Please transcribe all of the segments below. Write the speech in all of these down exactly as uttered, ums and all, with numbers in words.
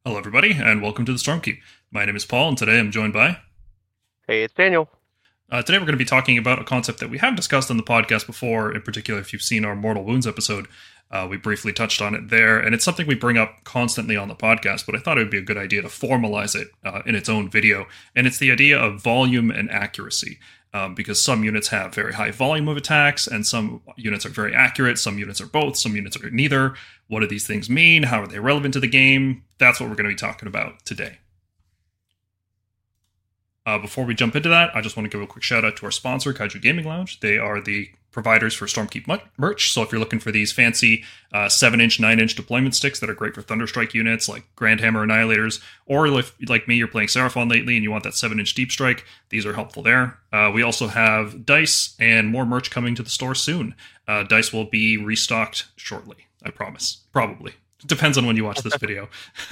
Hello, everybody, and welcome to the Stormkeep. My name is Paul, and today I'm joined by. Hey, it's Daniel. Uh, today we're going to be talking about a concept that we have discussed on the podcast before. In particular, if you've seen our Mortal Wounds episode, uh, we briefly touched on it there, and it's something we bring up constantly on the podcast. But I thought it would be a good idea to formalize it uh, in its own video, and it's the idea of volume and accuracy. Um, because some units have very high volume of attacks, and some units are very accurate, some units are both, some units are neither. What do these things mean? How are they relevant to the game? That's what we're going to be talking about today. Uh, before we jump into that, I just want to give a quick shout out to our sponsor, Kaiju Gaming Lounge. They are the providers for Stormkeep merch, so if you're looking for these fancy uh, seven inch, nine inch deployment sticks that are great for Thunderstrike units like Grand Hammer Annihilators, or if, like me, you're playing Seraphon lately and you want that seven inch Deep Strike, these are helpful there. Uh, we also have dice and more merch coming to the store soon. Uh, dice will be restocked shortly, I promise. Probably. It depends on when you watch this video.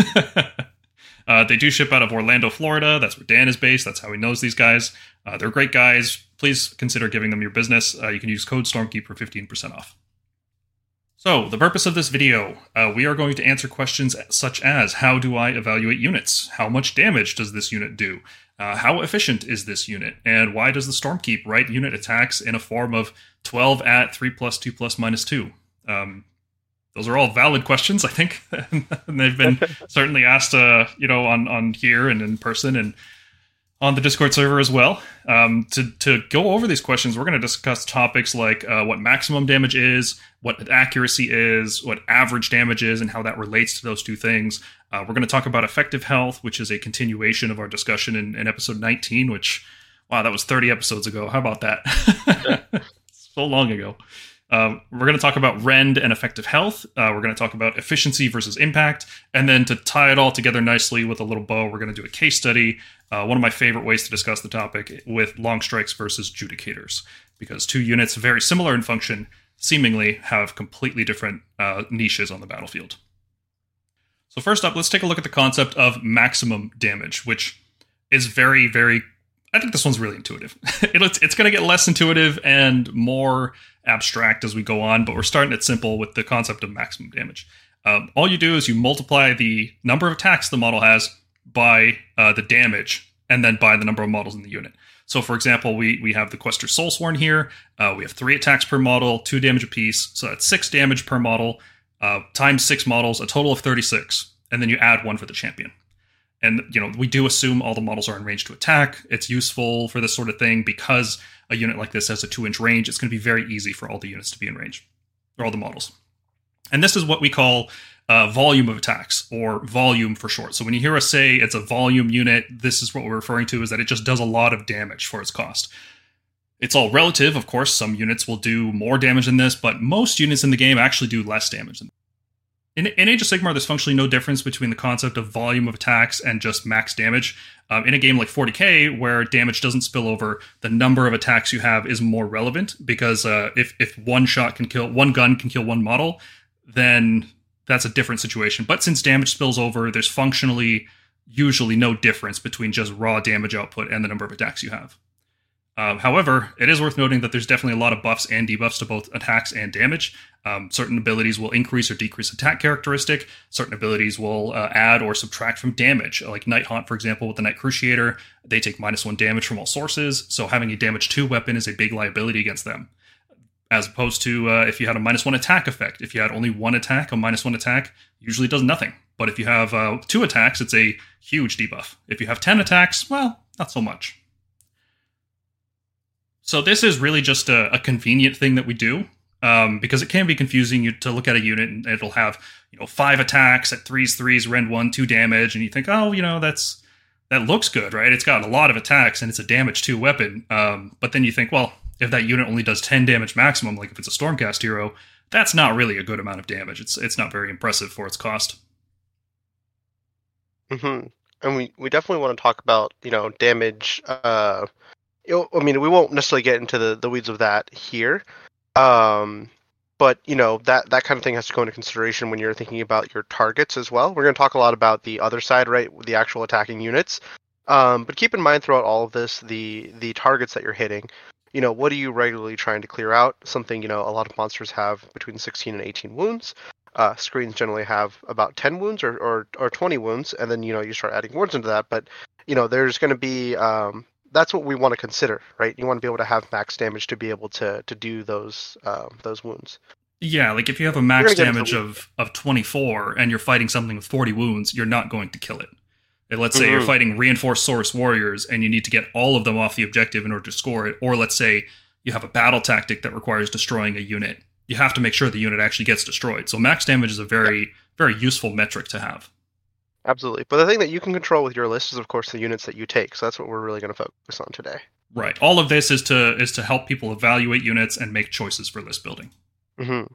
Uh, they do ship out of Orlando, Florida. That's where Dan is based. That's how he knows these guys. Uh, they're great guys. Please consider giving them your business. Uh, you can use code Stormkeep for fifteen percent off. So, the purpose of this video, uh, we are going to answer questions such as, how do I evaluate units? How much damage does this unit do? Uh, how efficient is this unit? And why does the Stormkeep write unit attacks in a form of twelve at, three plus, two plus, minus two? Um, Those are all valid questions, I think, and they've been certainly asked, uh, you know, on, on here and in person and on the Discord server as well. Um, to to go over these questions, we're going to discuss topics like uh, what maximum damage is, what accuracy is, what average damage is, and how that relates to those two things. Uh, we're going to talk about effective health, which is a continuation of our discussion in, in episode nineteen. Which, wow, that was thirty episodes ago. How about that? So long ago. Uh, we're going to talk about rend and effective health. Uh, we're going to talk about efficiency versus impact. And then to tie it all together nicely with a little bow, we're going to do a case study. Uh, one of my favorite ways to discuss the topic with long strikes versus judicators. Because two units very similar in function seemingly have completely different uh, niches on the battlefield. So first up, let's take a look at the concept of maximum damage, which is very, very... I think this one's really intuitive. it's it's going to get less intuitive and more abstract as we go on, but we're starting it simple with the concept of maximum damage. Um, all you do is you multiply the number of attacks the model has by uh, the damage, and then by the number of models in the unit. So, for example, we we have the Quester Soulsworn here. Uh, we have three attacks per model, two damage apiece, so that's six damage per model, uh, times six models, a total of thirty-six, and then you add one for the champion. And, you know, we do assume all the models are in range to attack. It's useful for this sort of thing because a unit like this has a two inch range. It's going to be very easy for all the units to be in range, or all the models. And this is what we call uh, volume of attacks, or volume for short. So when you hear us say it's a volume unit, this is what we're referring to, is that it just does a lot of damage for its cost. It's all relative, of course. Some units will do more damage than this, but most units in the game actually do less damage than this. In, in Age of Sigmar, there's functionally no difference between the concept of volume of attacks and just max damage. Um, in a game like forty K, where damage doesn't spill over, the number of attacks you have is more relevant, because uh, if, if one shot can kill, one gun can kill one model, then that's a different situation. But since damage spills over, there's functionally usually no difference between just raw damage output and the number of attacks you have. Uh, however, it is worth noting that there's definitely a lot of buffs and debuffs to both attacks and damage. Um, certain abilities will increase or decrease attack characteristic. Certain abilities will uh, add or subtract from damage. Like Night Haunt, for example, with the Night Cruciator, they take minus one damage from all sources, so having a damage two weapon is a big liability against them. As opposed to uh, if you had a minus one attack effect. If you had only one attack, a minus one attack usually does nothing. But if you have uh, two attacks, it's a huge debuff. If you have ten attacks, well, not so much. So this is really just a, a convenient thing that we do, um, because it can be confusing you to look at a unit and it'll have, you know, five attacks at threes, threes, rend one, two damage, and you think, oh, you know, that's that looks good, right? It's got a lot of attacks and it's a damage two weapon. Um, but then you think, well, if that unit only does ten damage maximum, like if it's a Stormcast hero, that's not really a good amount of damage. It's it's not very impressive for its cost. Mm-hmm. And we, we definitely want to talk about, you know, damage. Uh, you know, I mean, we won't necessarily get into the, the weeds of that here. Um, but, you know, that, that kind of thing has to go into consideration when you're thinking about your targets as well. We're going to talk a lot about the other side, right, the actual attacking units. Um, but keep in mind throughout all of this, the the targets that you're hitting. You know, what are you regularly trying to clear out? Something, you know, a lot of monsters have between sixteen and eighteen wounds. uh, screens generally have about ten wounds or, or, or twenty wounds, and then you know you start adding wards into that. But you know there's going to be um, that's what we want to consider, right? You want to be able to have max damage to be able to to do those um, those wounds. Yeah, like if you have a max damage of, of twenty-four and you're fighting something with forty wounds, you're not going to kill it. And let's say mm-hmm. you're fighting reinforced Saurus warriors and you need to get all of them off the objective in order to score it, or let's say you have a battle tactic that requires destroying a unit. You have to make sure the unit actually gets destroyed. So max damage is a very, yeah. very useful metric to have. Absolutely. But the thing that you can control with your list is, of course, the units that you take. So that's what we're really going to focus on today. Right. All of this is to is to help people evaluate units and make choices for list building. Mm-hmm.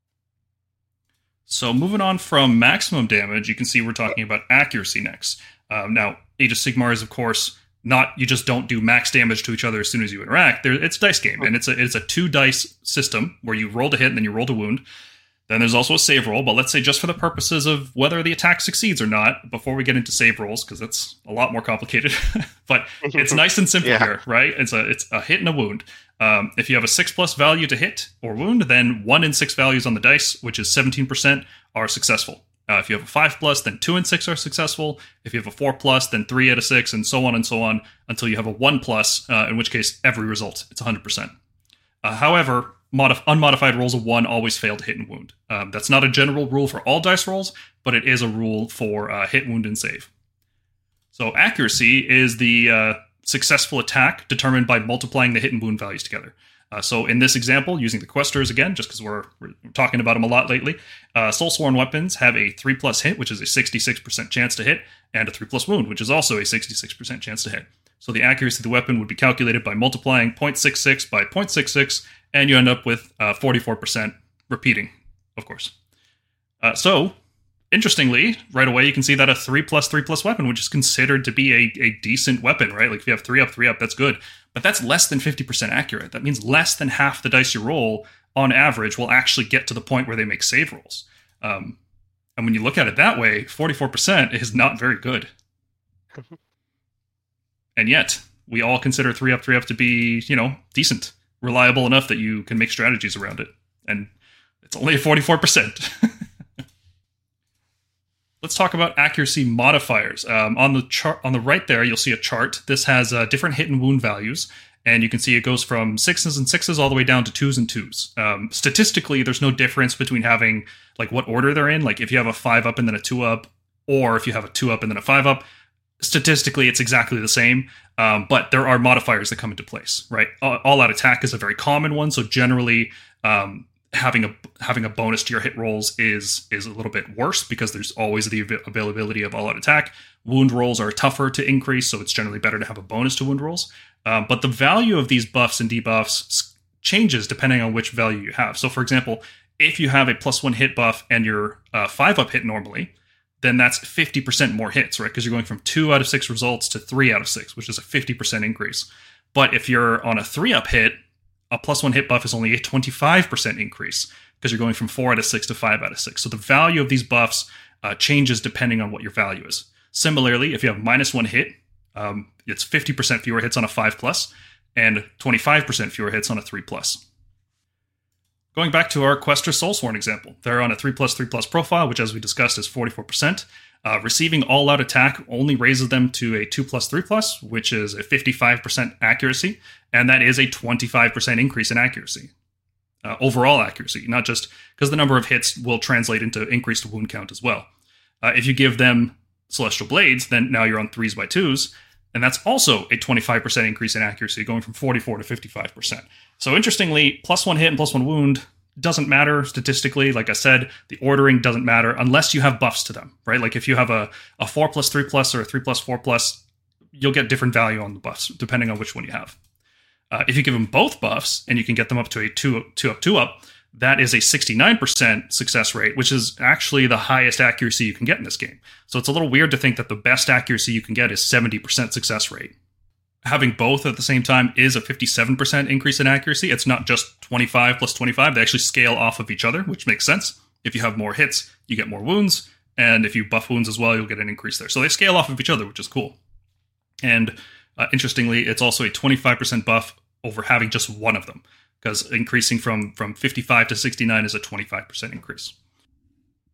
So moving on from maximum damage, you can see we're talking about accuracy next. Um, now, Age of Sigmar is, of course, not you just don't do max damage to each other as soon as you interact. There, it's a dice game, and it's a it's a two dice system where you roll to hit and then you roll to wound. Then there's also a save roll, but let's say just for the purposes of whether the attack succeeds or not, before we get into save rolls, because that's a lot more complicated, but it's nice and simple yeah. here, right? It's a it's a hit and a wound. Um, if you have a six plus value to hit or wound, then one in six values on the dice, which is seventeen percent, are successful. Uh, if you have a five plus, then two and six are successful. If you have a four plus, then three out of six, and so on and so on, until you have a one plus, uh, in which case every result, it's one hundred percent. Uh, however, modif- unmodified rolls of one always fail to hit and wound. Um, that's not a general rule for all dice rolls, but it is a rule for uh, hit, wound, and save. So accuracy is the uh, successful attack determined by multiplying the hit and wound values together. Uh, so in this example, using the Questers again, just because we're, we're talking about them a lot lately, uh, Soulsworn weapons have a three plus hit, which is a sixty-six percent chance to hit, and a three plus wound, which is also a sixty-six percent chance to hit. So the accuracy of the weapon would be calculated by multiplying zero point six six by zero point six six, and you end up with uh, forty-four percent repeating, of course. Uh, so, interestingly, right away you can see that a three plus three plus weapon, which is considered to be a, a decent weapon, right? Like if you have three up, three up, that's good. But that's less than fifty percent accurate. That means less than half the dice you roll, on average, will actually get to the point where they make save rolls. Um, and when you look at it that way, forty-four percent is not very good. And yet, we all consider three up, three up to be, you know, decent, reliable enough that you can make strategies around it. And it's only forty-four percent. Let's talk about accuracy modifiers. Um, on the chart, on the right there, you'll see a chart. This has uh, different hit and wound values, and you can see it goes from sixes and sixes all the way down to twos and twos. Um, statistically, there's no difference between having like what order they're in. Like if you have a five up and then a two up, or if you have a two up and then a five up, statistically it's exactly the same. Um, but there are modifiers that come into place, right? All out attack is a very common one, so generally. Um, having a having a bonus to your hit rolls is is a little bit worse because there's always the av- availability of all out attack. Wound rolls are tougher to increase, so it's generally better to have a bonus to wound rolls. Um, but the value of these buffs and debuffs changes depending on which value you have. So, for example, if you have a plus one hit buff and you're uh, five up hit normally, then that's fifty percent more hits, right? Because you're going from two out of six results to three out of six, which is a fifty percent increase. But if you're on a three up hit, a plus one hit buff is only a twenty-five percent increase because you're going from four out of six to five out of six. So the value of these buffs uh, changes depending on what your value is. Similarly, if you have minus one hit, um, it's fifty percent fewer hits on a five plus and twenty-five percent fewer hits on a three plus. Going back to our Quester Soulsworn example, they're on a three plus three plus profile, which as we discussed is forty-four percent. Uh, receiving all-out attack only raises them to a two plus three plus, which is a fifty-five percent accuracy, and that is a twenty-five percent increase in accuracy. Uh, overall accuracy, not just because the number of hits will translate into increased wound count as well. Uh, if you give them Celestial Blades, then now you're on threes by twos, and that's also a twenty-five percent increase in accuracy, going from forty-four to fifty-five percent. So interestingly, plus one hit and plus one wound doesn't matter statistically. Like I said, the ordering doesn't matter unless you have buffs to them, right? Like if you have a, a four plus three plus or a three plus four plus, you'll get different value on the buffs depending on which one you have. Uh, if you give them both buffs and you can get them up to a two, two up, two up, that is a sixty-nine percent success rate, which is actually the highest accuracy you can get in this game. So it's a little weird to think that the best accuracy you can get is seventy percent success rate. Having both at the same time is a fifty-seven percent increase in accuracy. It's not just twenty-five plus twenty-five. They actually scale off of each other, which makes sense. If you have more hits, you get more wounds. And if you buff wounds as well, you'll get an increase there. So they scale off of each other, which is cool. And uh, interestingly, it's also a twenty-five percent buff over having just one of them, because increasing from, from fifty-five to sixty-nine is a twenty-five percent increase.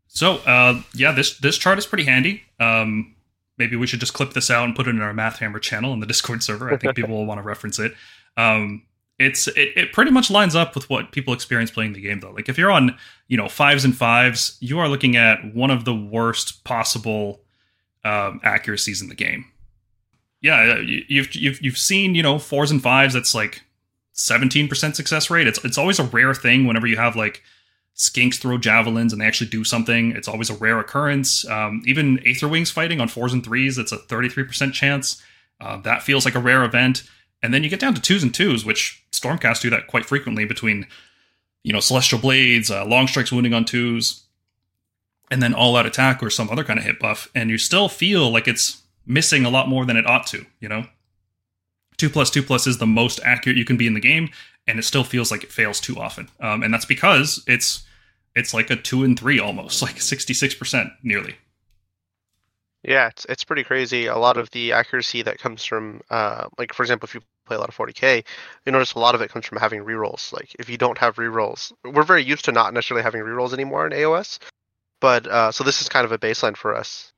So, uh, yeah, this this chart is pretty handy. Um, maybe we should just clip this out and put it in our Math Hammer channel in the Discord server. I think people will want to reference it. Um, it's it, it pretty much lines up with what people experience playing the game, though. Like if you're on, you know, fives and fives, you are looking at one of the worst possible um, accuracies in the game. Yeah, you've you've you've seen, you know, fours and fives. That's like seventeen percent success rate. It's it's always a rare thing whenever you have like skinks throw javelins and they actually do something. It's always a rare occurrence. Um, even Aether Wings fighting on fours and threes, it's a thirty-three percent chance. Uh, that feels like a rare event. And then you get down to twos and twos, which Stormcast do that quite frequently between, you know, Celestial Blades, uh, Long Strikes wounding on twos, and then All Out Attack or some other kind of hit buff. And you still feel like it's missing a lot more than it ought to, you know? Two plus two plus is the most accurate you can be in the game, and it still feels like it fails too often. Um, and that's because it's it's like a two and three almost, like sixty-six percent nearly. Yeah, it's it's pretty crazy. A lot of the accuracy that comes from, uh, like for example, if you play a lot of forty K, you notice a lot of it comes from having rerolls. Like if you don't have rerolls, we're very used to not necessarily having rerolls anymore in A O S, but uh, so this is kind of a baseline for us.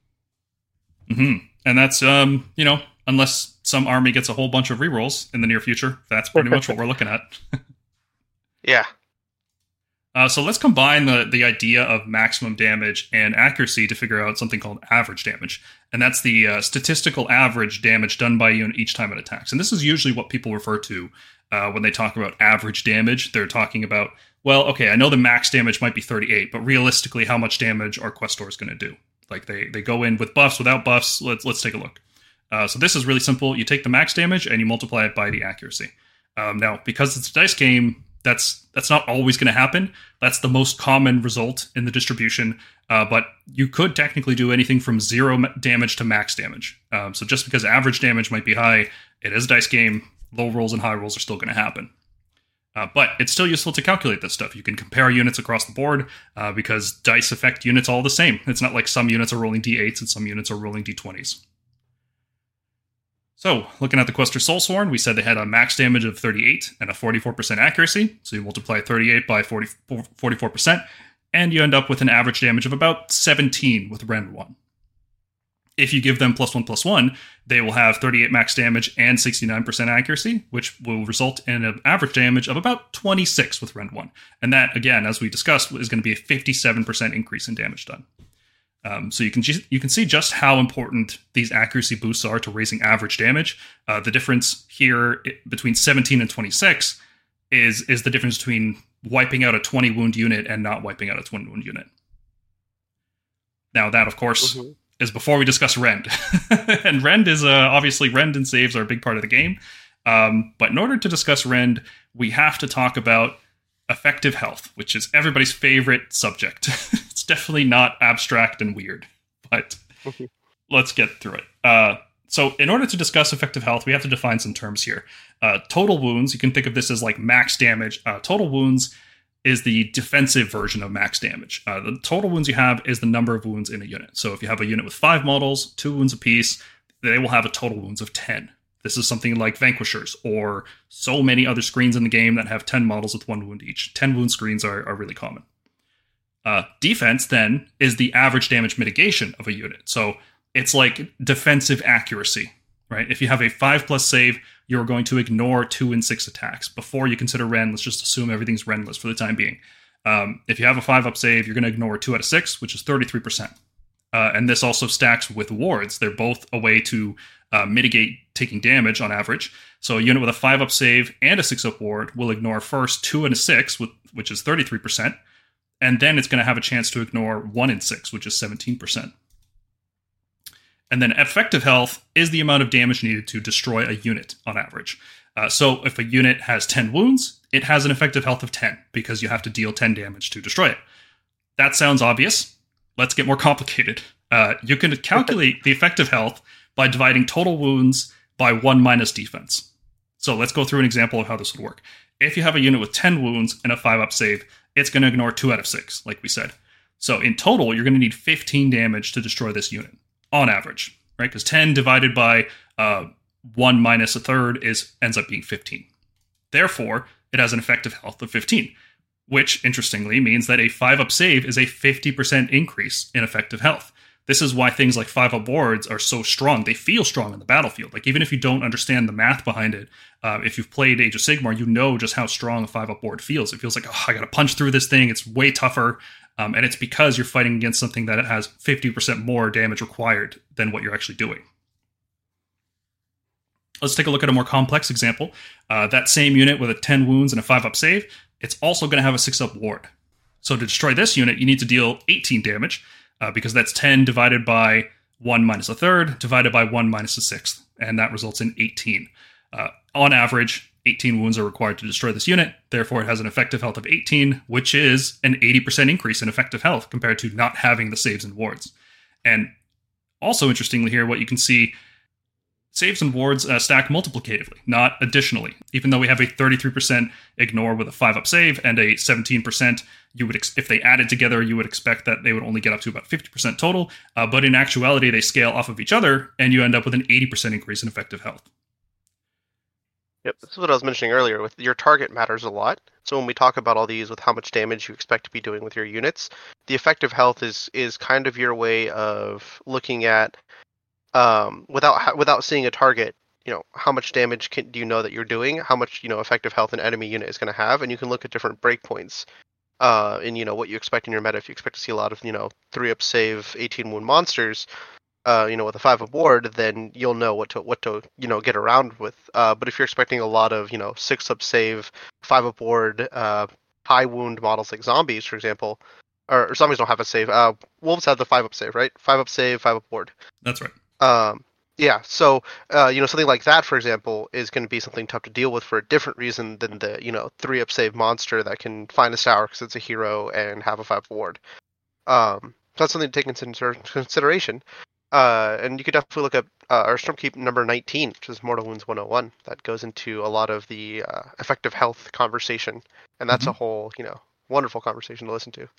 Mm-hmm. And that's um, you know, unless some army gets a whole bunch of rerolls in the near future, that's pretty much what we're looking at. Yeah. Uh, so let's combine the, the idea of maximum damage and accuracy to figure out something called average damage. And that's the uh, statistical average damage done by you each time it attacks. And this is usually what people refer to uh, when they talk about average damage. They're talking about, well, okay, I know the max damage might be thirty-eight, but realistically, how much damage are Questors going to do? Like they, they go in with buffs, without buffs. Let's, let's take a look. Uh, so this is really simple. You take the max damage and you multiply it by the accuracy. Um, now, because it's a dice game, That's that's not always going to happen. That's the most common result in the distribution. Uh, but you could technically do anything from zero damage to max damage. Um, so just because average damage might be high, it is a dice game. Low rolls and high rolls are still going to happen. Uh, but it's still useful to calculate this stuff. You can compare units across the board uh, because dice affect units all the same. It's not like some units are rolling d eights and some units are rolling d twenties. So, looking at the Questor Soulsworn, we said they had a max damage of thirty-eight and a forty-four percent accuracy. So you multiply thirty-eight by forty-four percent, and you end up with an average damage of about seventeen with Rend one. If you give them plus one plus one, they will have thirty-eight max damage and sixty-nine percent accuracy, which will result in an average damage of about twenty-six with Rend one. And that, again, as we discussed, is going to be a fifty-seven percent increase in damage done. Um, so you can you can see just how important these accuracy boosts are to raising average damage. Uh, the difference here between seventeen and twenty-six is is the difference between wiping out a twenty wound unit and not wiping out a twenty wound unit. Now that, of course, mm-hmm. is before we discuss Rend. And Rend is, uh, obviously, Rend and saves are a big part of the game. Um, but in order to discuss Rend, we have to talk about effective health, which is everybody's favorite subject. It's definitely not abstract and weird, but let's get through it. Uh, so in order to discuss effective health, we have to define some terms here. Uh, total wounds, you can think of this as like max damage. Uh, total wounds is the defensive version of max damage. Uh, the total wounds you have is the number of wounds in a unit. So if you have a unit with five models, two wounds apiece, they will have a total wounds of ten. This is something like Vanquishers or so many other screens in the game that have ten models with one wound each. ten wound screens are, are really common. Uh, defense, then, is the average damage mitigation of a unit. So it's like defensive accuracy, right? If you have a five plus save, you're going to ignore two and six attacks. Before you consider Rend, let's just assume everything's Rendless for the time being. Um, if you have a five up save, you're going to ignore two out of six, which is thirty-three percent. Uh, and this also stacks with wards. They're both a way to uh, mitigate taking damage on average. So a unit with a five up save and a six up ward will ignore first two and a six, with, which is thirty-three percent. And then it's going to have a chance to ignore one and six, which is seventeen percent. And then effective health is the amount of damage needed to destroy a unit on average. Uh, so if a unit has ten wounds, it has an effective health of ten because you have to deal ten damage to destroy it. That sounds obvious. Let's get more complicated. Uh, you can calculate the effective health by dividing total wounds by one minus defense. So let's go through an example of how this would work. If you have a unit with ten wounds and a five up save, it's going to ignore two out of six, like we said. So in total, you're going to need fifteen damage to destroy this unit, on average, right? Because ten divided by uh, one minus a third is ends up being fifteen. Therefore, it has an effective health of fifteen. which interestingly means that a five up save is a fifty percent increase in effective health. This is why things like five up wards are so strong. They feel strong in the battlefield. Like, even if you don't understand the math behind it, uh, if you've played Age of Sigmar, you know just how strong a five up ward feels. It feels like, oh, I got to punch through this thing. It's way tougher. Um, and it's because you're fighting against something that has fifty percent more damage required than what you're actually doing. Let's take a look at a more complex example. Uh, that same unit with a ten wounds and a five up save, it's also going to have a six up ward. So to destroy this unit, you need to deal eighteen damage, uh, because that's ten divided by one minus a third, divided by one minus a sixth, and that results in eighteen. Uh, on average, eighteen wounds are required to destroy this unit, therefore it has an effective health of eighteen, which is an eighty percent increase in effective health compared to not having the saves and wards. And also interestingly here, what you can see, saves and wards uh, stack multiplicatively, not additionally. Even though we have a thirty-three percent ignore with a five up save and a seventeen percent, you would ex- if they added together, you would expect that they would only get up to about fifty percent total. Uh, but in actuality, they scale off of each other, and you end up with an eighty percent increase in effective health. Yep, this is what I was mentioning earlier. With your target matters a lot. So when we talk about all these with how much damage you expect to be doing with your units, the effective health is is kind of your way of looking at, um, without without seeing a target, you know, how much damage can, do you know that you're doing? How much, you know, effective health an enemy unit is going to have, and you can look at different breakpoints, uh, in, you know, what you expect in your meta. If you expect to see a lot of, you know, three up save, eighteen wound monsters, uh, you know, with a five up ward, then you'll know what to what to you know get around with. Uh, but if you're expecting a lot of, you know, six up save, five up ward, uh, high wound models like zombies, for example, or, or zombies don't have a save. Uh, wolves have the five up save, right? Five up save, five up ward. That's right. Um, yeah, so uh, you know, something like that, for example, is going to be something tough to deal with for a different reason than the, you know, three up save monster that can find a tower because it's a hero and have a five ward. Um, so that's something to take into consideration. Uh, and you could definitely look at uh, our Stormkeep number nineteen, which is Mortal Wounds one oh one. That goes into a lot of the uh, effective health conversation, and that's mm-hmm. a whole, you know, wonderful conversation to listen to.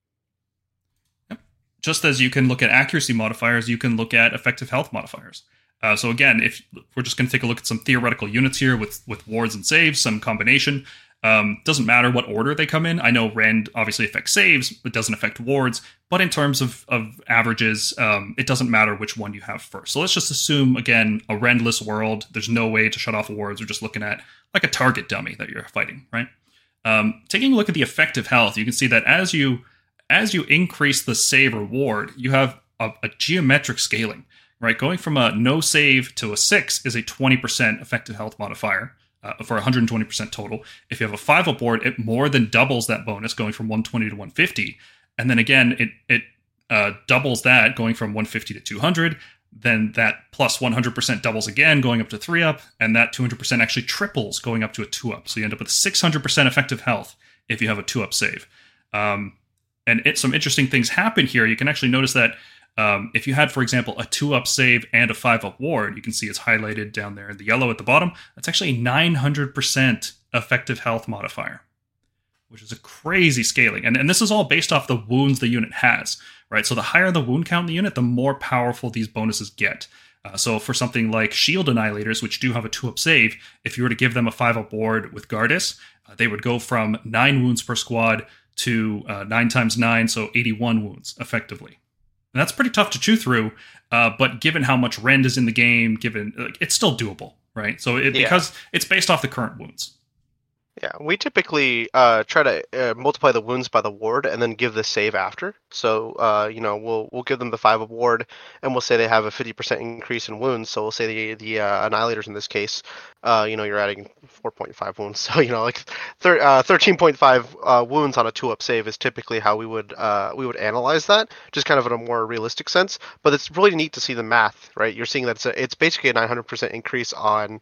Just as you can look at accuracy modifiers, you can look at effective health modifiers. Uh, so again, if we're just going to take a look at some theoretical units here with, with wards and saves, some combination. Um, doesn't matter what order they come in. I know Rend obviously affects saves, but doesn't affect wards. But in terms of, of averages, um, it doesn't matter which one you have first. So let's just assume, again, a Rendless world. There's no way to shut off wards. We're just looking at like a target dummy that you're fighting, right? Um, taking a look at the effective health, you can see that as you... As you increase the save or ward, you have a, a geometric scaling, right? Going from a no save to a six is a twenty percent effective health modifier uh, for one hundred twenty percent total. If you have a five up ward, it more than doubles that bonus, going from one twenty to one fifty. And then again, it it uh, doubles that, going from one fifty to two hundred. Then that plus one hundred percent doubles again, going up to three up. And that two hundred percent actually triples, going up to a two up. So you end up with six hundred percent effective health if you have a two up save. Um, And it, some interesting things happen here. You can actually notice that um, if you had, for example, a two up save and a five up ward, you can see it's highlighted down there in the yellow at the bottom. That's actually a nine hundred percent effective health modifier, which is a crazy scaling. And, and this is all based off the wounds the unit has, right? So the higher the wound count in the unit, the more powerful these bonuses get. Uh, so for something like Shield Annihilators, which do have a two up save, if you were to give them a five up ward with Gardas, uh, they would go from nine wounds per squad to uh, nine times nine, so eighty-one wounds, effectively. And that's pretty tough to chew through, uh, but given how much Rend is in the game, given like, it's still doable, right? So it, yeah. because it's based off the current wounds. Yeah, we typically uh, try to uh, multiply the wounds by the ward and then give the save after. So, uh, you know, we'll we'll give them the five ward, and we'll say they have a fifty percent increase in wounds. So we'll say the the uh, Annihilators in this case, uh, you know, you're adding four point five wounds. So, you know, like thir- uh, thirteen point five uh, wounds on a two-up save is typically how we would uh, we would analyze that, just kind of in a more realistic sense. But it's really neat to see the math, right? You're seeing that it's, a, it's basically a nine hundred percent increase on...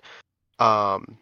Um,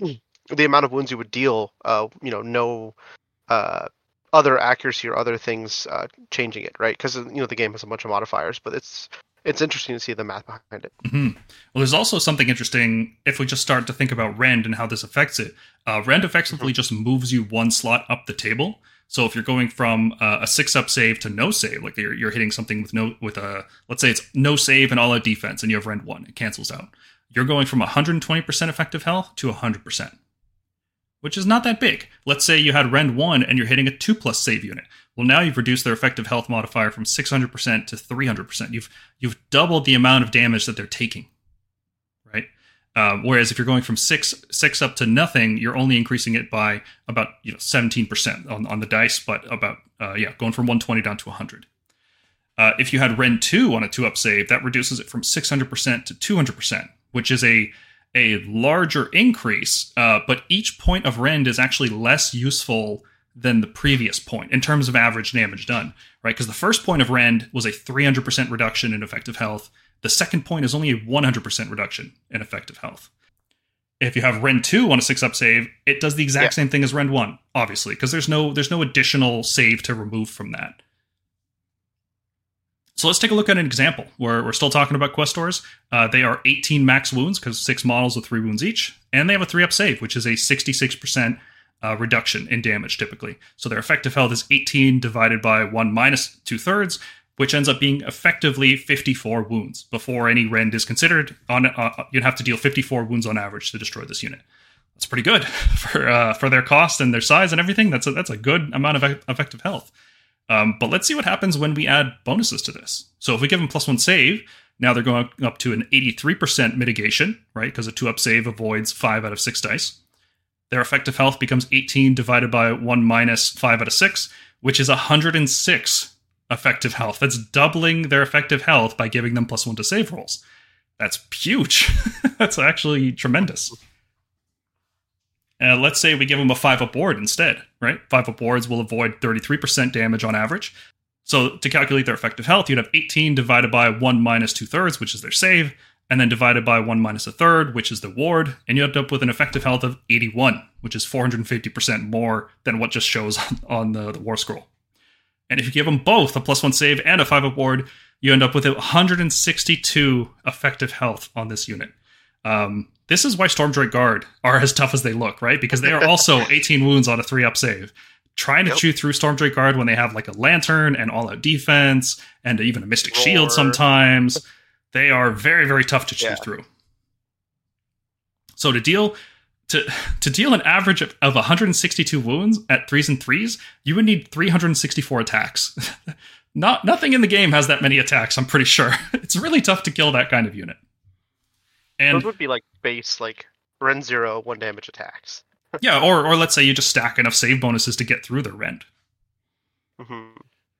the amount of wounds you would deal, uh, you know, no uh, other accuracy or other things uh, changing it, right? Because, you know, the game has a bunch of modifiers, but it's it's interesting to see the math behind it. Mm-hmm. Well, there's also something interesting if we just start to think about Rend and how this affects it. Uh, Rend effectively mm-hmm. just moves you one slot up the table. So if you're going from uh, a six-up save to no save, like you're, you're hitting something with no with a, let's say it's no save and all-out defense, and you have Rend one, it cancels out. You're going from one hundred twenty percent effective health to one hundred percent. which is not that big. Let's say you had Rend one and you're hitting a two plus save unit. Well, now you've reduced their effective health modifier from six hundred percent to three hundred percent. You've you've doubled the amount of damage that they're taking, right? Uh, whereas if you're going from six six up to nothing, you're only increasing it by about you know seventeen percent on, on the dice, but about uh, yeah going from one twenty down to one hundred. Uh, if you had Rend two on a two up save, that reduces it from six hundred percent to two hundred percent, which is a a larger increase, uh, but each point of Rend is actually less useful than the previous point in terms of average damage done, right? Because the first point of Rend was a three hundred percent reduction in effective health. The second point is only a one hundred percent reduction in effective health. If you have Rend two on a six up save, it does the exact yeah. same thing as Rend one, obviously, because there's no there's no additional save to remove from that. So let's take a look at an example where we're still talking about Questors. Uh, they are eighteen max wounds because six models with three wounds each, and they have a three up save, which is a sixty-six percent uh, reduction in damage typically. So their effective health is eighteen divided by one minus two thirds, which ends up being effectively fifty-four wounds. Before any Rend is considered, on uh, you'd have to deal fifty-four wounds on average to destroy this unit. That's pretty good for uh, for their cost and their size and everything. That's a, that's a good amount of effective health. Um, but let's see what happens when we add bonuses to this. So if we give them plus one save, now they're going up to an eighty-three percent mitigation, right? Because a two up save avoids five out of six dice. Their effective health becomes eighteen divided by one minus five out of six, which is one hundred six effective health. That's doubling their effective health by giving them plus one to save rolls. That's huge. That's actually tremendous. Uh, let's say we give them a five up ward instead, right? five up wards will avoid thirty-three percent damage on average. So to calculate their effective health, you'd have eighteen divided by one minus two thirds, which is their save, and then divided by one minus a third, which is the ward, and you end up with an effective health of eighty-one, which is four hundred fifty percent more than what just shows on the, the war scroll. And if you give them both a plus one save and a five up ward, you end up with one hundred sixty-two effective health on this unit. Um, this is why Stormdrake Guard are as tough as they look, right? Because they are also eighteen wounds on a three up save. Trying to yep. chew through Stormdrake Guard when they have like a lantern and all-out defense and even a Mystic Roar. Shield sometimes, they are very, very tough to chew yeah. through. So to deal to to deal an average of, of one hundred sixty-two wounds at threes and threes, you would need three hundred sixty-four attacks. Not nothing in the game has that many attacks, I'm pretty sure. It's really tough to kill that kind of unit. And those would be like base, like Rend zero, one damage attacks. yeah, or or let's say you just stack enough save bonuses to get through their Rend. Mm-hmm.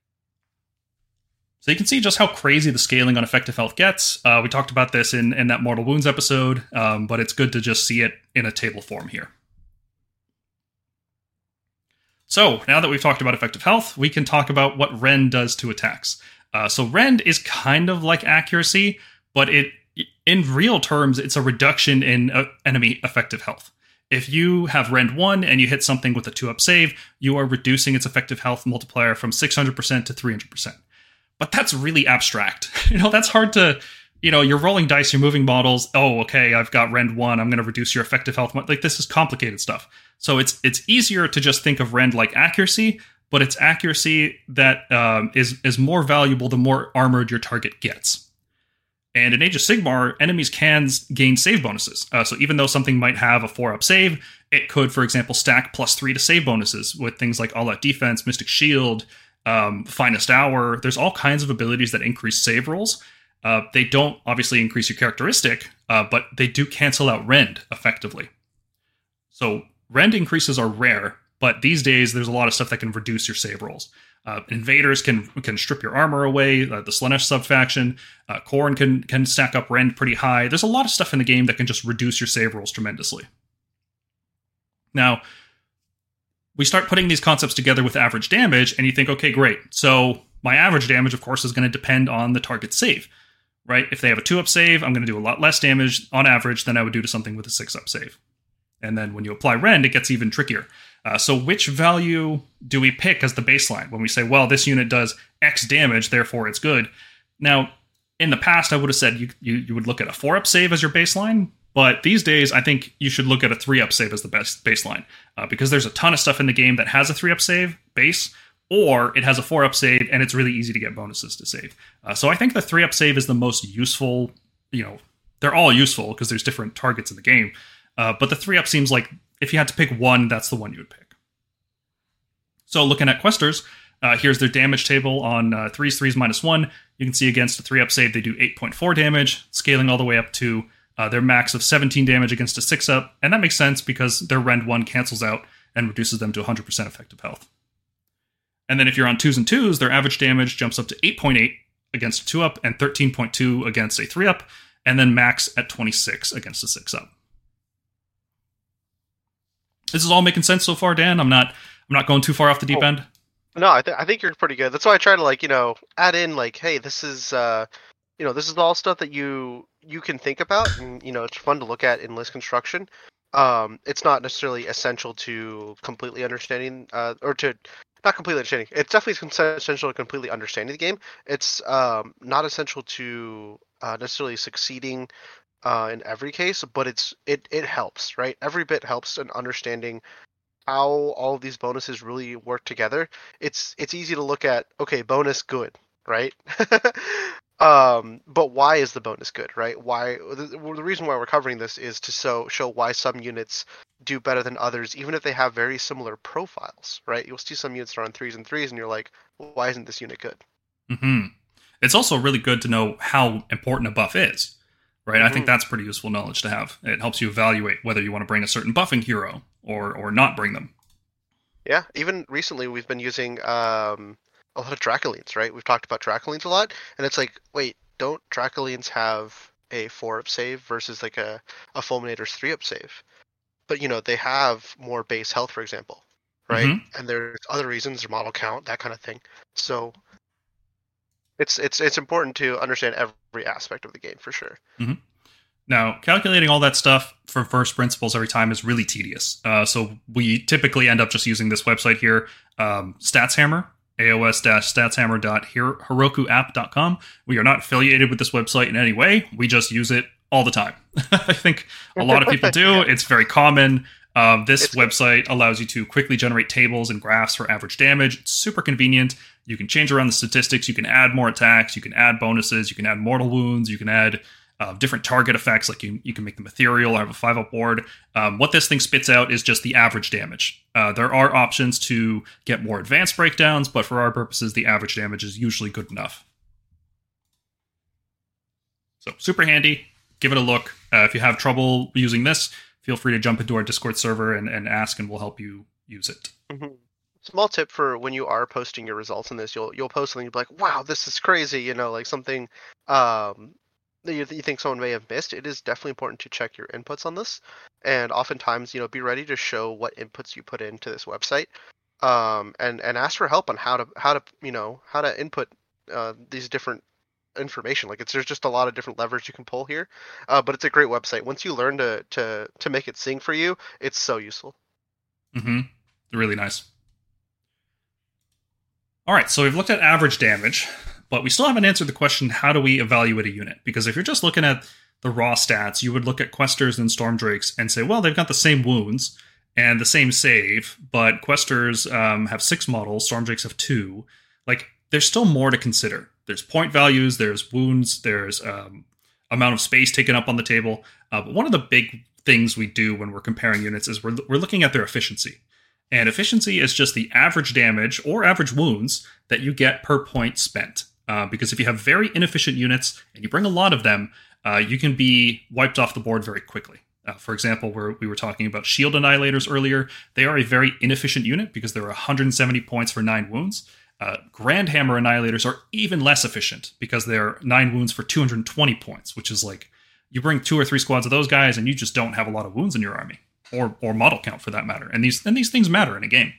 So you can see just how crazy the scaling on effective health gets. Uh, we talked about this in, in that Mortal Wounds episode, um, but it's good to just see it in a table form here. So now that we've talked about effective health, we can talk about what Rend does to attacks. Uh, so Rend is kind of like accuracy, but it in real terms, it's a reduction in uh, enemy effective health. If you have Rend one and you hit something with a two up save, you are reducing its effective health multiplier from six hundred percent to three hundred percent. But that's really abstract. You know, that's hard to, you know, you're rolling dice, you're moving models. Oh, okay, I've got Rend one, I'm going to reduce your effective health. Like, this is complicated stuff. So it's it's easier to just think of Rend like accuracy, but it's accuracy that um, is, is more valuable the more armored your target gets. And in Age of Sigmar, enemies can gain save bonuses. Uh, so even though something might have a four up save, it could, for example, stack plus three to save bonuses with things like All Out Defense, Mystic Shield, um, Finest Hour. There's all kinds of abilities that increase save rolls. Uh, they don't obviously increase your characteristic, uh, but they do cancel out Rend effectively. So Rend increases are rare, but these days there's a lot of stuff that can reduce your save rolls. Uh, invaders can can strip your armor away. Uh, the Slaanesh subfaction, uh, Khorne can can stack up Rend pretty high. There's a lot of stuff in the game that can just reduce your save rolls tremendously. Now, we start putting these concepts together with average damage, and you think, okay, great. So my average damage, of course, is going to depend on the target's save, right? If they have a two up save, I'm going to do a lot less damage on average than I would do to something with a six up save. And then when you apply Rend, it gets even trickier. Uh, so which value do we pick as the baseline when we say, well, this unit does X damage, therefore it's good? Now, in the past, I would have said you, you, you would look at a four up save as your baseline, but these days, I think you should look at a three up save as the best baseline, uh, because there's a ton of stuff in the game that has a three up save base, or it has a four up save, and it's really easy to get bonuses to save. Uh, so I think the three up save is the most useful. You know, they're all useful because there's different targets in the game. Uh, but the three up seems like if you had to pick one, that's the one you would pick. So looking at Questers, uh, here's their damage table on uh, threes, threes minus one. You can see against a three up save, they do eight point four damage, scaling all the way up to uh, their max of seventeen damage against a six up. And that makes sense because their Rend one cancels out and reduces them to one hundred percent effective health. And then if you're on twos and twos, their average damage jumps up to eight point eight against a two up and thirteen point two against a three up, and then max at twenty-six against a six up. This is all making sense so far, Dan? I'm not I'm not going too far off the deep oh, end? No, I, th- I think you're pretty good. That's why I try to, like, you know, add in, like, hey, this is, uh, you know, this is all stuff that you you can think about, and, you know, it's fun to look at in list construction. Um, it's not necessarily essential to completely understanding, uh, or to, not completely understanding. It's definitely essential to completely understanding the game. It's um, not essential to uh, necessarily succeeding uh, in every case, but it's it it helps, right? Every bit helps in understanding how all of these bonuses really work together. It's it's easy to look at, okay, bonus good, right? um, but why is the bonus good, right? Why the, the reason why we're covering this is to show show why some units do better than others, even if they have very similar profiles, right? You'll see some units that are on threes and threes, and you're like, well, why isn't this unit good? Mm-hmm. It's also really good to know how important a buff is, right? Mm-hmm. I think that's pretty useful knowledge to have. It helps you evaluate whether you want to bring a certain buffing hero or or not bring them. Yeah, even recently we've been using um, a lot of Dracolines, right? We've talked about Dracolines a lot, and it's like, wait, don't Dracolines have a four-up save versus like a, a Fulminator's three-up save? But, you know, they have more base health, for example, right? Mm-hmm. And there's other reasons, their model count, that kind of thing. So it's it's it's important to understand every aspect of the game, for sure. Mm-hmm. Now, calculating all that stuff for first principles every time is really tedious. Uh, so we typically end up just using this website here, um, StatsHammer, A O S statshammer dot heroku app dot com. We are not affiliated with this website in any way. We just use it all the time. I think a lot of people do. It's very common. Um, this it's website allows you to quickly generate tables and graphs for average damage. It's super convenient. You can change around the statistics. You can add more attacks. You can add bonuses. You can add mortal wounds. You can add Uh, different target effects, like you, you can make them ethereal or have a five up board. Um, what this thing spits out is just the average damage. Uh, there are options to get more advanced breakdowns, but for our purposes, the average damage is usually good enough. So super handy. Give it a look. Uh, if you have trouble using this, feel free to jump into our Discord server and, and ask, and we'll help you use it. Mm-hmm. Small tip for when you are posting your results in this, you'll you'll post something, you'll be like, wow, this is crazy, you know, like something um, that you, you think someone may have missed. It is definitely important to check your inputs on this, and oftentimes, you know, be ready to show what inputs you put into this website, um, and and ask for help on how to how to you know how to input uh, these different information. Like, it's there's just a lot of different levers you can pull here, uh, but it's a great website. Once you learn to to to make it sing for you, it's so useful. Mm-hmm. Really nice. All right, so we've looked at average damage, but we still haven't answered the question, how do we evaluate a unit? Because if you're just looking at the raw stats, you would look at Questers and Stormdrakes and say, well, they've got the same wounds and the same save, but Questers um, have six models, Stormdrakes have two. Like, there's still more to consider. There's point values, there's wounds, there's um, amount of space taken up on the table. Uh, but one of the big things we do when we're comparing units is we're, we're looking at their efficiency. And efficiency is just the average damage or average wounds that you get per point spent. Uh, because if you have very inefficient units and you bring a lot of them, uh, you can be wiped off the board very quickly. Uh, for example, where we were talking about Shield Annihilators earlier, they are a very inefficient unit because they're one hundred seventy points for nine wounds. Uh, Grand Hammer Annihilators are even less efficient because they're nine wounds for two hundred twenty points, which is like, you bring two or three squads of those guys and you just don't have a lot of wounds in your army. Or or model count, for that matter. And these and these things matter in a game.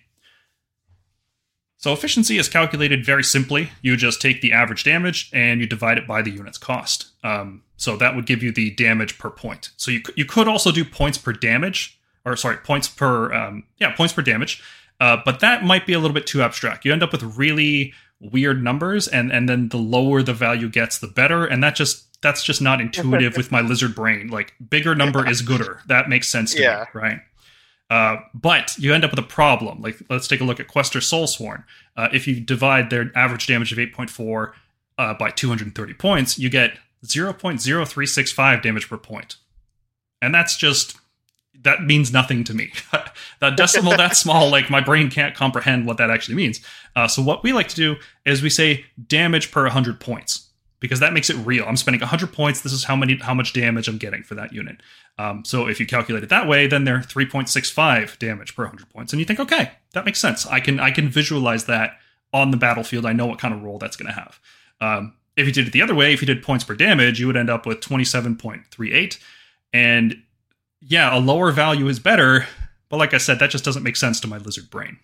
So efficiency is calculated very simply. You just take the average damage and you divide it by the unit's cost. Um, so that would give you the damage per point. So you you could also do points per damage, or sorry, points per um, yeah points per damage. Uh, but that might be a little bit too abstract. You end up with really weird numbers, and and then the lower the value gets, the better. And that just that's just not intuitive with my lizard brain. Like, bigger number is gooder. That makes sense to yeah. me, right? Uh, but you end up with a problem. Like, let's take a look at Quester Soulsworn. Uh, if you divide their average damage of eight point four uh, by two hundred thirty points, you get zero point zero three six five damage per point. And that's just, that means nothing to me. That decimal that small, like my brain can't comprehend what that actually means. Uh, so what we like to do is we say damage per one hundred points, because that makes it real. I'm spending one hundred points. This is how many how much damage I'm getting for that unit. Um, so if you calculate it that way, then they're three point six five damage per one hundred points. And you think, okay, that makes sense. I can I can visualize that on the battlefield. I know what kind of role that's going to have. Um, if you did it the other way, if you did points per damage, you would end up with twenty-seven point three eight. And yeah, a lower value is better, but like I said, that just doesn't make sense to my lizard brain.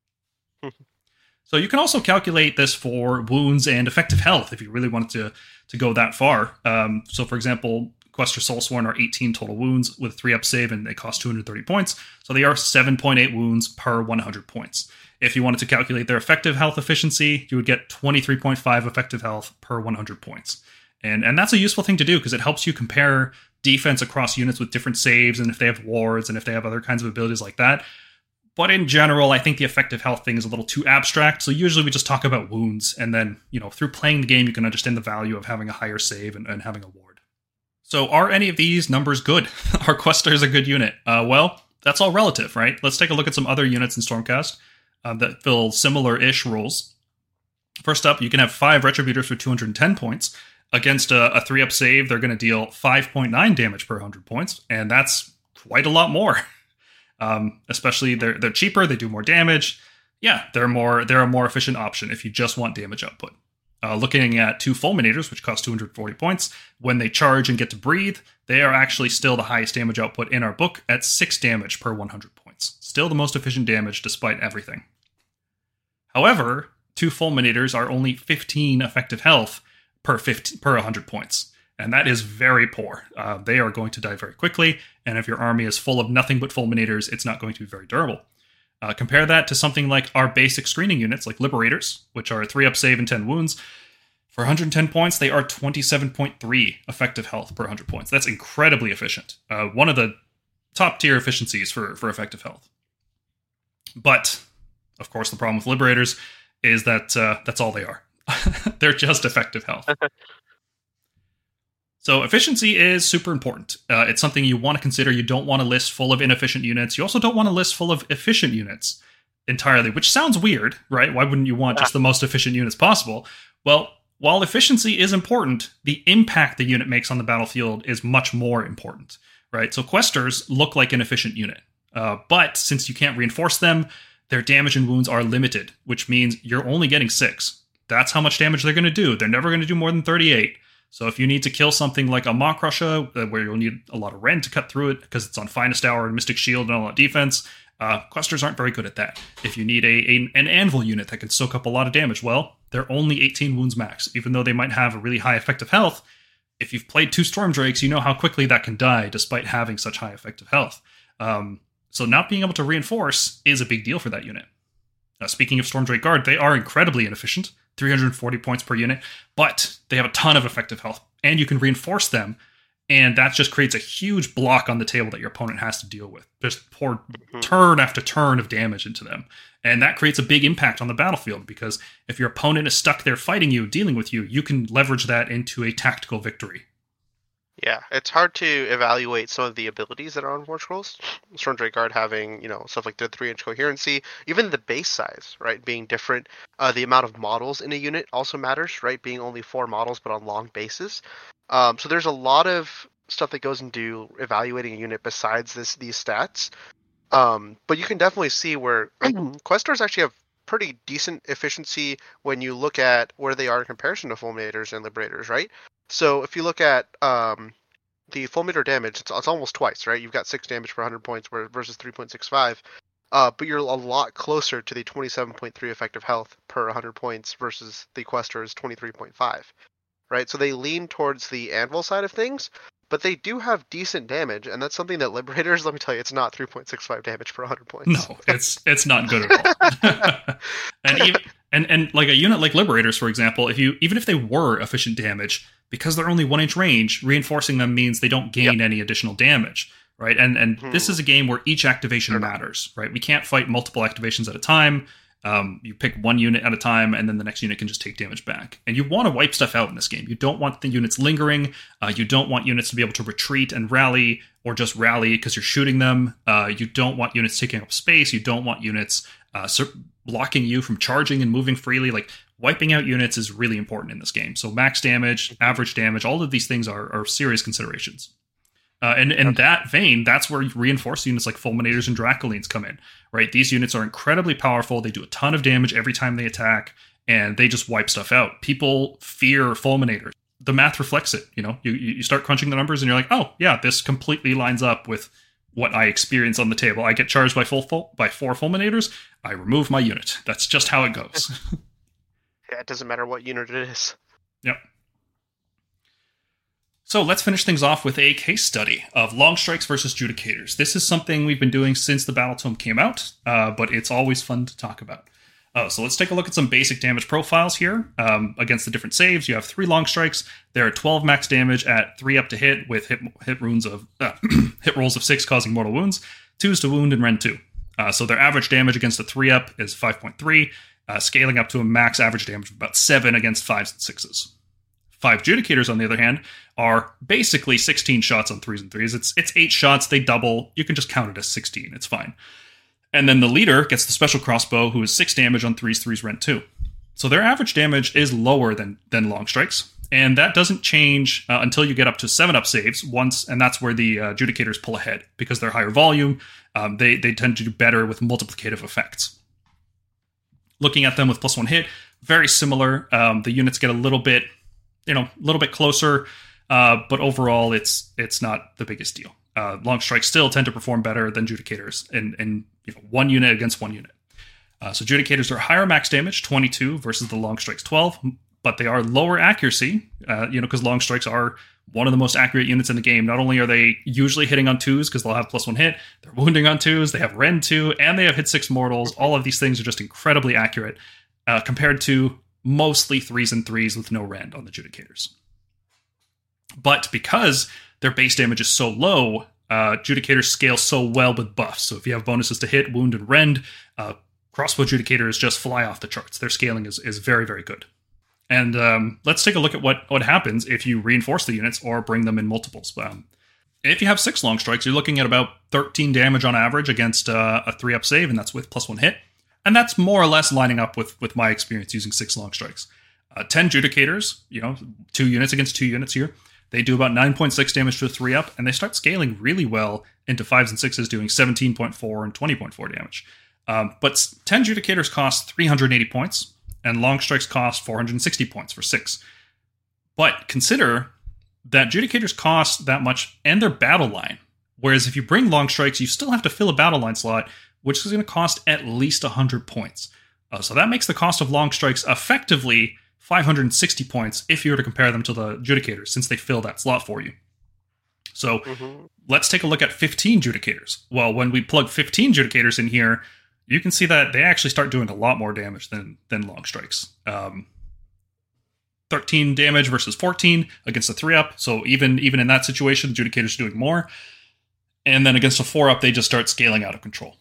So you can also calculate this for wounds and effective health if you really wanted to, to go that far. Um, so for example, Questor Soulsworn are eighteen total wounds with a three up save, and they cost two hundred thirty points. So they are seven point eight wounds per one hundred points. If you wanted to calculate their effective health efficiency, you would get twenty-three point five effective health per one hundred points. And, and that's a useful thing to do because it helps you compare defense across units with different saves, and if they have wards, and if they have other kinds of abilities like that. But in general, I think the effective health thing is a little too abstract, so usually we just talk about wounds, and then, you know, through playing the game, you can understand the value of having a higher save and, and having a ward. So are any of these numbers good? Are Questors a good unit? Uh, well, that's all relative, right? Let's take a look at some other units in Stormcast uh, that fill similar-ish roles. First up, you can have five Retributors for two hundred ten points. Against a, a three up save, they're going to deal five point nine damage per one hundred points, and that's quite a lot more. Um, especially they're they're cheaper, they do more damage. Yeah, they're more they're a more efficient option if you just want damage output. Uh, looking at two Fulminators, which cost two hundred forty points, when they charge and get to breathe, they are actually still the highest damage output in our book at six damage per one hundred points. Still the most efficient damage despite everything. However, two Fulminators are only fifteen effective health per fifty, per one hundred points. And that is very poor. Uh, they are going to die very quickly, and if your army is full of nothing but Fulminators, it's not going to be very durable. Uh, compare that to something like our basic screening units, like Liberators, which are three up save and ten wounds. For one hundred ten points, they are twenty-seven point three effective health per one hundred points. That's incredibly efficient. Uh, one of the top-tier efficiencies for, for effective health. But, of course, the problem with Liberators is that uh, that's all they are. They're just effective health. So efficiency is super important. Uh, it's something you want to consider. You don't want to list full of inefficient units. You also don't want to list full of efficient units entirely, which sounds weird, right? Why wouldn't you want just the most efficient units possible? Well, while efficiency is important, the impact the unit makes on the battlefield is much more important, right? So Questors look like an efficient unit, uh, but since you can't reinforce them, their damage and wounds are limited, which means you're only getting six. That's how much damage they're going to do. They're never going to do more than thirty-eight. So if you need to kill something like a Maw-Crusher, uh, where you'll need a lot of rend to cut through it because it's on Finest Hour and Mystic Shield and all that defense, uh, Questors aren't very good at that. If you need a, a an Anvil unit that can soak up a lot of damage, well, they're only eighteen wounds max. Even though they might have a really high effective health, if you've played two Storm Drakes, you know how quickly that can die despite having such high effective health. Um, so not being able to reinforce is a big deal for that unit. Now, speaking of Storm Drake Guard, they are incredibly inefficient. three hundred forty points per unit, but they have a ton of effective health, and you can reinforce them, and that just creates a huge block on the table that your opponent has to deal with. Just pour turn after turn of damage into them, and that creates a big impact on the battlefield, because if your opponent is stuck there fighting you, dealing with you, you can leverage that into a tactical victory. Yeah, it's hard to evaluate some of the abilities that are on War Scrolls. Storm Drake Guard having, you know, stuff like the three-inch coherency, even the base size, right, being different. Uh, the amount of models in a unit also matters, right, being only four models but on long bases. Um, so there's a lot of stuff that goes into evaluating a unit besides this these stats. Um, but you can definitely see where Questors actually have pretty decent efficiency when you look at where they are in comparison to Fulminators and Liberators, right? So if you look at um, the Fulminator damage, it's, it's almost twice, right? You've got six damage per one hundred points versus three point six five. Uh, but you're a lot closer to the twenty-seven point three effective health per one hundred points versus the Questor's twenty-three point five, right? So they lean towards the Anvil side of things, but they do have decent damage, and that's something that Liberators, let me tell you, it's not three point six five damage per one hundred points. No, it's it's not good at all. and even and and like a unit like Liberators, for example, if you even if they were efficient damage, because they're only one inch range, reinforcing them means they don't gain yep. any additional damage, right? And and hmm. this is a game where each activation sure. matters, right? We can't fight multiple activations at a time. Um, you pick one unit at a time, and then the next unit can just take damage back. And you want to wipe stuff out in this game. You don't want the units lingering. Uh, you don't want units to be able to retreat and rally, or just rally because you're shooting them. Uh, you don't want units taking up space. You don't want units uh, blocking you from charging and moving freely. Like, wiping out units is really important in this game. So max damage, average damage, all of these things are, are serious considerations. Uh, and in that vein, that's where reinforced units like Fulminators and Dracolines come in, right? These units are incredibly powerful. They do a ton of damage every time they attack, and they just wipe stuff out. People fear Fulminators. The math reflects it. You know, you you start crunching the numbers, and you're like, oh yeah, this completely lines up with what I experience on the table. I get charged by full, full by four Fulminators. I remove my unit. That's just how it goes. Yeah, it doesn't matter what unit it is. Yep. So let's finish things off with a case study of Long Strikes versus Judicators. This is something we've been doing since the Battle Tome came out, uh, but it's always fun to talk about. Uh, so let's take a look at some basic damage profiles here. Um, against the different saves, you have three Long Strikes. There are twelve max damage at three up to hit, with hit hit runes of uh, hit rolls of six causing mortal wounds, twos to wound, and rend two. Uh, so their average damage against a three up is five point three, uh, scaling up to a max average damage of about seven against fives and sixes. Five Judicators, on the other hand, are basically sixteen shots on threes and threes. It's it's eight shots, they double. You can just count it as sixteen, it's fine. And then the leader gets the special crossbow, who is six damage on threes, threes, rend two. So their average damage is lower than, than Long Strikes, and that doesn't change uh, until you get up to seven up saves once, and that's where the uh, Judicators pull ahead, because they're higher volume. Um, they, they tend to do better with multiplicative effects. Looking at them with plus one hit, very similar. Um, the units get a little bit... you know, a little bit closer, uh, but overall, it's it's not the biggest deal. Uh, Long Strikes still tend to perform better than Judicators in, in you know, one unit against one unit. Uh, so Judicators are higher max damage, twenty-two, versus the Long Strikes, twelve, but they are lower accuracy, uh, you know, because Long Strikes are one of the most accurate units in the game. Not only are they usually hitting on twos, because they'll have plus one hit, they're wounding on twos, they have rend two, and they have hit six mortals. All of these things are just incredibly accurate uh, compared to mostly threes and threes with no rend on the Judicators. But because their base damage is so low, uh, Judicators scale so well with buffs. So if you have bonuses to hit, wound, and rend, uh, crossbow Judicators just fly off the charts. Their scaling is, is very, very good. And um, let's take a look at what, what happens if you reinforce the units or bring them in multiples. Um, if you have six Long Strikes, you're looking at about thirteen damage on average against uh, a three up save, and that's with plus one hit. And that's more or less lining up with, with my experience using six Long Strikes. Uh, ten Judicators, you know, two units against two units here. They do about nine point six damage to a three up, and they start scaling really well into fives and sixes, doing seventeen point four and twenty point four damage. Um, but ten Judicators cost three hundred eighty points, and Long Strikes cost four hundred sixty points for six. But consider that Judicators cost that much and their battle line. Whereas if you bring Long Strikes, you still have to fill a battle line slot, which is going to cost at least one hundred points. Uh, so that makes the cost of Long Strikes effectively five hundred sixty points if you were to compare them to the Judicators, since they fill that slot for you. So mm-hmm. Let's take a look at fifteen Judicators. Well, when we plug fifteen Judicators in here, you can see that they actually start doing a lot more damage than, than Long Strikes. Um, thirteen damage versus fourteen against a three up. So even, even in that situation, Judicators are doing more. And then against a four up, they just start scaling out of control.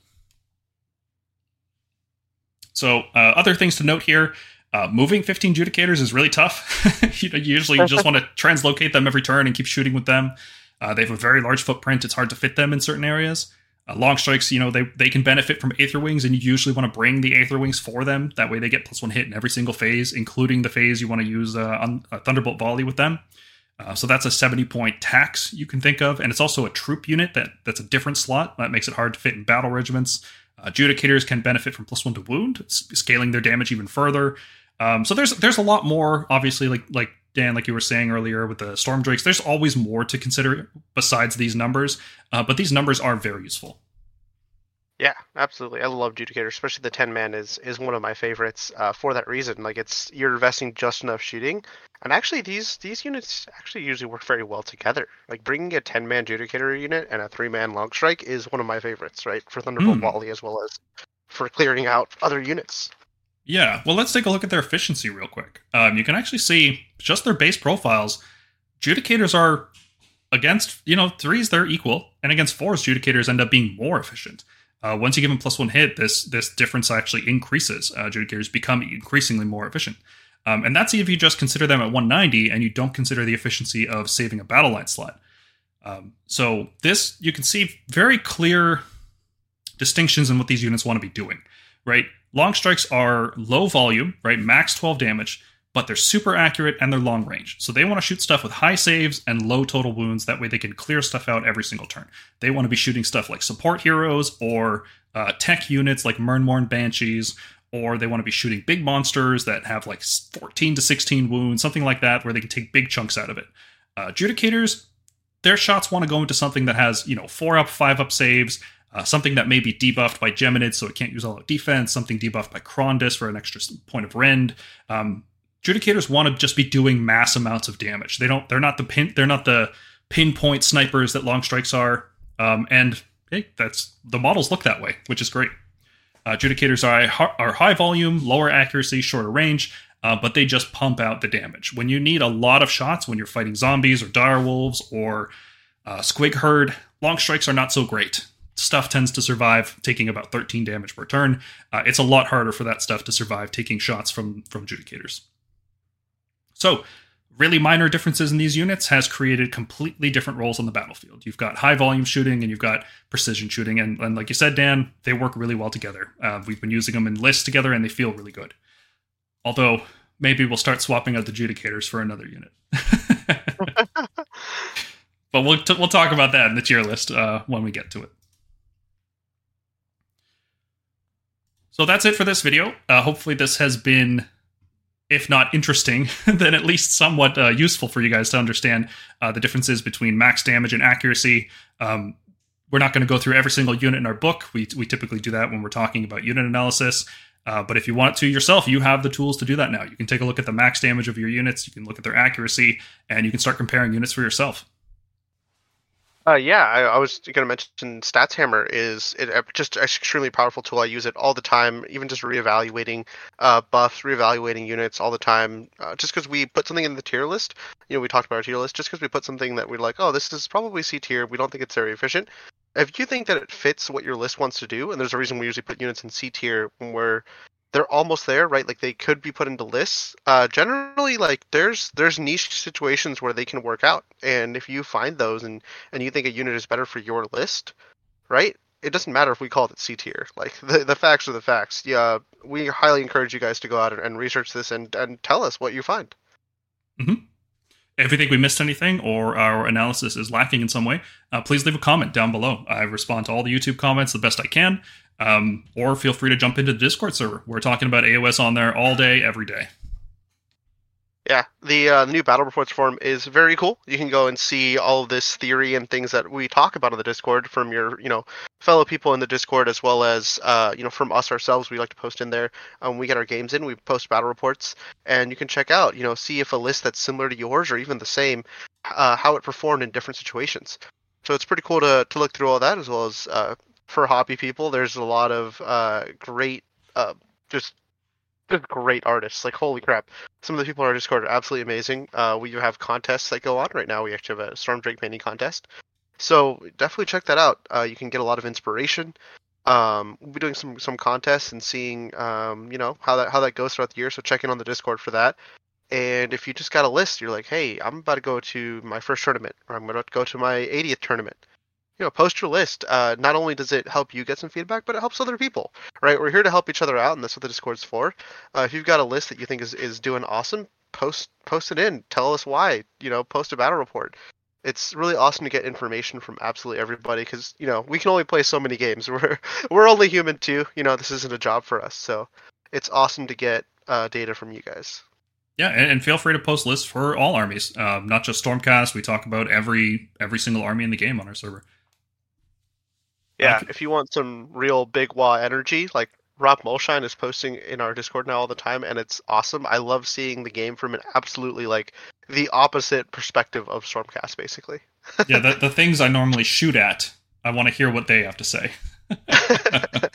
So uh, other things to note here, uh, moving fifteen Judicators is really tough. you know, usually you just want to translocate them every turn and keep shooting with them. Uh, they have a very large footprint. It's hard to fit them in certain areas. Uh, Long Strikes, you know, they, they can benefit from Aether Wings, and you usually want to bring the Aether Wings for them. That way they get plus one hit in every single phase, including the phase you want to use uh, on a Thunderbolt Volley with them. Uh, so that's a seventy point tax you can think of, and it's also a troop unit that, that's a different slot. That makes it hard to fit in battle regiments. Uh, Judicators can benefit from plus one to wound, scaling their damage even further. Um, so there's there's a lot more, obviously, like like Dan, like you were saying earlier with the Storm Drakes, there's always more to consider besides these numbers, uh, but these numbers are very useful. Yeah, absolutely. I love Judicator, especially the ten man is is one of my favorites uh, for that reason. Like, it's you're investing just enough shooting, and actually these these units actually usually work very well together. Like, bringing a ten man Judicator unit and a three man Long Strike is one of my favorites, right? For Thunderbolt mm. Volley as well as for clearing out other units. Yeah, well, let's take a look at their efficiency real quick. Um, you can actually see just their base profiles. Judicators are against, you know, threes, they're equal, and against fours, Judicators end up being more efficient. Uh, once you give them plus one hit, this this difference actually increases. Uh, Judicators become increasingly more efficient. Um, and that's if you just consider them at one ninety and you don't consider the efficiency of saving a battle line slot. Um, so this, you can see very clear distinctions in what these units want to be doing, right? Long strikes are low volume, right? Max twelve damage, but they're super accurate and they're long range. So they want to shoot stuff with high saves and low total wounds. That way they can clear stuff out every single turn. They want to be shooting stuff like support heroes or uh, tech units like Myrnmourne Banshees, or they want to be shooting big monsters that have like fourteen to sixteen wounds, something like that, where they can take big chunks out of it. Uh, Judicators, their shots want to go into something that has, you know, four up, five up saves, uh, something that may be debuffed by Geminid, so it can't use all out defense, something debuffed by Krondys for an extra point of rend. Um, Judicators want to just be doing mass amounts of damage. They don't. They're not the pin. They're not the pinpoint snipers that long strikes are. Um, and hey, that's the models look that way, which is great. Uh, Judicators are are high volume, lower accuracy, shorter range, uh, but they just pump out the damage. When you need a lot of shots, when you're fighting zombies or direwolves or uh, squig herd, long strikes are not so great. Stuff tends to survive taking about thirteen damage per turn. Uh, it's a lot harder for that stuff to survive taking shots from from Judicators. So, really minor differences in these units has created completely different roles on the battlefield. You've got high volume shooting and you've got precision shooting. And, and like you said, Dan, they work really well together. Uh, we've been using them in lists together and they feel really good. Although, maybe we'll start swapping out the Judicators for another unit. But we'll, t- we'll talk about that in the tier list uh, when we get to it. So that's it for this video. Uh, hopefully this has been, if not interesting, then at least somewhat uh, useful for you guys to understand uh, the differences between max damage and accuracy. Um, we're not going to go through every single unit in our book. We, we typically do that when we're talking about unit analysis. Uh, but if you want to yourself, you have the tools to do that now. You can take a look at the max damage of your units. You can look at their accuracy, and you can start comparing units for yourself. Uh, yeah, I, I was going to mention Stats Hammer is it, uh, just an extremely powerful tool. I use it all the time, even just reevaluating uh, buffs, reevaluating units all the time. Uh, just because we put something in the tier list, you know, we talked about our tier list, just because we put something that we're like, oh, this is probably C tier, we don't think it's very efficient. If you think that it fits what your list wants to do, and there's a reason we usually put units in C tier when we're they're almost there, right? Like they could be put into lists. Uh, generally, like there's there's niche situations where they can work out, and if you find those and and you think a unit is better for your list, right? It doesn't matter if we call it C tier. Like the the facts are the facts. Yeah, we highly encourage you guys to go out and, and research this and and tell us what you find. Mm-hmm. If you think we missed anything or our analysis is lacking in some way, uh, please leave a comment down below. I respond to all the YouTube comments the best I can. Um, or feel free to jump into the Discord server. We're talking about A O S on there all day, every day. Yeah, the uh, new Battle Reports forum is very cool. You can go and see all of this theory and things that we talk about on the Discord from your, you know, fellow people in the Discord, as well as, uh, you know, from us ourselves. We like to post in there. Um, we get our games in, we post battle reports, and you can check out, you know, see if a list that's similar to yours or even the same, uh, how it performed in different situations. So it's pretty cool to to look through all that, as well as uh, for hobby people. There's a lot of uh, great, uh, just. Just great artists. Like, holy crap. Some of the people in our Discord are absolutely amazing. Uh, we have contests that go on right now. We actually have a Stormdrake Mini contest. So definitely check that out. Uh, you can get a lot of inspiration. Um, we'll be doing some, some contests and seeing, um, you know, how that how that goes throughout the year. So check in on the Discord for that. And if you just got a list, you're like, hey, I'm about to go to my first tournament, or I'm about to go to my eightieth tournament. You know, post your list. Uh, not only does it help you get some feedback, but it helps other people, right? We're here to help each other out, and that's what the Discord's for. Uh, if you've got a list that you think is, is doing awesome, post post it in. Tell us why. You know, post a battle report. It's really awesome to get information from absolutely everybody, because, you know, we can only play so many games. We're we're only human too. You know, this isn't a job for us, so it's awesome to get uh, data from you guys. Yeah, and, and feel free to post lists for all armies, um, not just Stormcast. We talk about every every single army in the game on our server. Yeah, if you want some real big wah energy, like Rob Molshine is posting in our Discord now all the time, and it's awesome. I love seeing the game from an absolutely, like, the opposite perspective of Stormcast, basically. Yeah, the, the things I normally shoot at, I want to hear what they have to say. uh,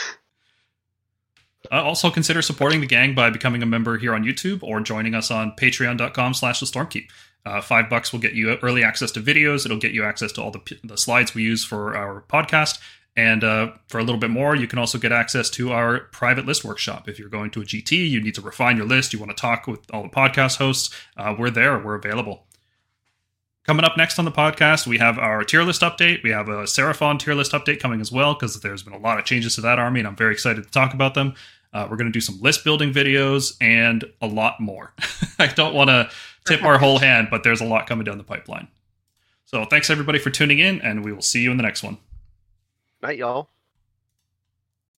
also, consider supporting the gang by becoming a member here on YouTube or joining us on patreon.com slash the Stormkeep. Uh, five bucks will get you early access to videos. It'll get you access to all the, the slides we use for our podcast. And uh, for a little bit more, you can also get access to our private list workshop. If you're going to a G T, you need to refine your list, you want to talk with all the podcast hosts, uh, we're there, we're available. Coming up next on the podcast, we have our tier list update. We have a Seraphon tier list update coming as well, because there's been a lot of changes to that army, and I'm very excited to talk about them. Uh, we're going to do some list building videos and a lot more. I don't want to tip our whole hand, but there's a lot coming down the pipeline. So thanks everybody for tuning in, and we will see you in the next one. Night, y'all.